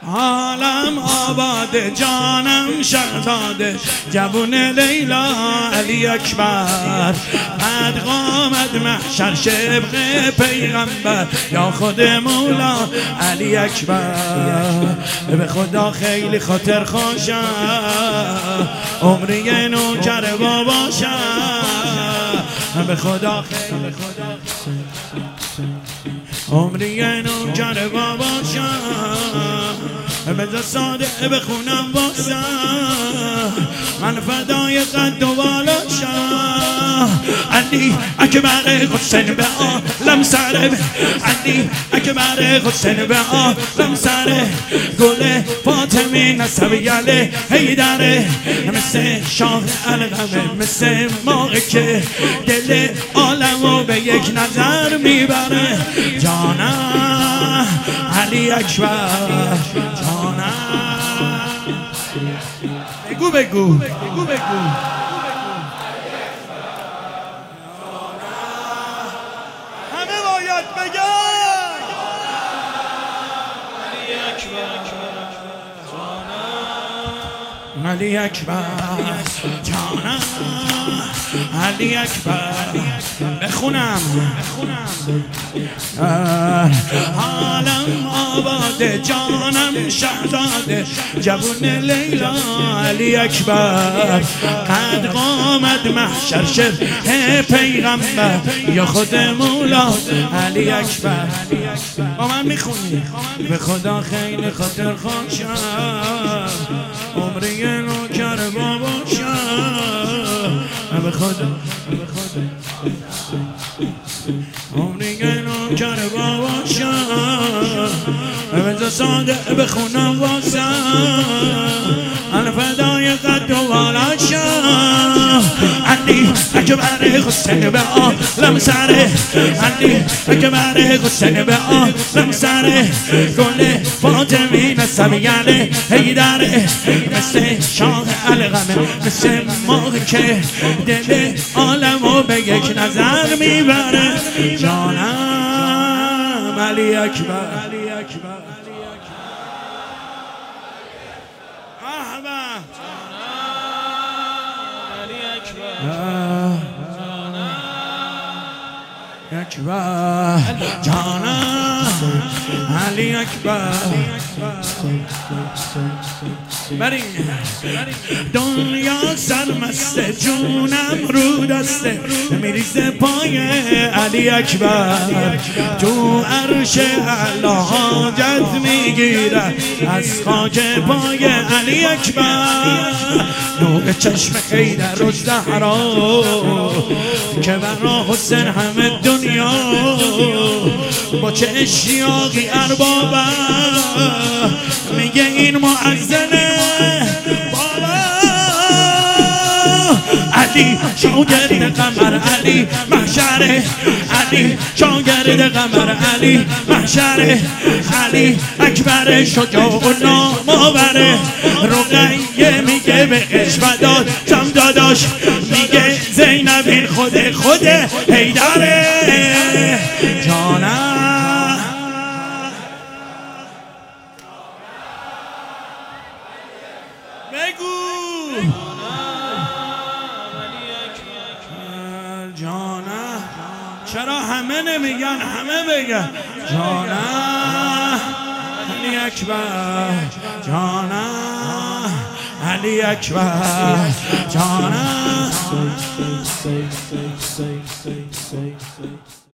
عالم آباد جانم شهزاده جوون لیلا علی اکبر قد قامت محشر شبق پیغمبر یا خود مولا علی اکبر به خدا خیلی خاطر خوشم عمری نوکر باباشم به خدا خیلی عمری نوکر باباشم بذار ساده بخونم واسم من فدای قد و بالاشم علی اکبر حسین به عالم سره علی اکبر حسین به عالم سره گل فاطمی نسب یله حیدره مثل شاه القمه مثل ماهی که دل عالمو به یک نظر میبره جانم علی اکبر جانم بگو همه باید بگن علی اکبر جانم علی اکبر بخونم عالم آباد جانم شهزاده جوون لیلا علی اکبر قد قامت محشر شبه پیغمبر یا خود مولا علی اکبر با من میخونی به خدا خیلی خاطر خوشم عمری نوکر باباشم به خدا عمری نوکر باباشم بذار ساده بخونم واسم من فدای قد و بالاشم علی اکبر حسین به عالم سره علی اکبر حسین به عالم سره گل فاطمی نسب یله حیدره مثل شاه القمه مثل ماهی که دل عالمو به یک نظر میبره جانم علی اکبر اکبر جانم علی اکبر بریم دنیا سرمسته جونم رو دسته میریزه پای علی اکبر تو عرش اعلی حاجت میگیره از خاک پای علی اکبر نور چشم حیدر و زهرا که برا حسین همه دنیا با چه اشتیاقی اربابه میگه این مؤذنه بابا علی شاگرد قمر علی محشره علی شاگرد قمر علی محشره علی اکبر شجاع و نامآوره رقیه میگه به عشق داد جم داداش میگه زینب این خود حیدره جانم بگو جانم چرا همه نمیگن همه بگن جانم علی اکبر جانم علی اکبر جانم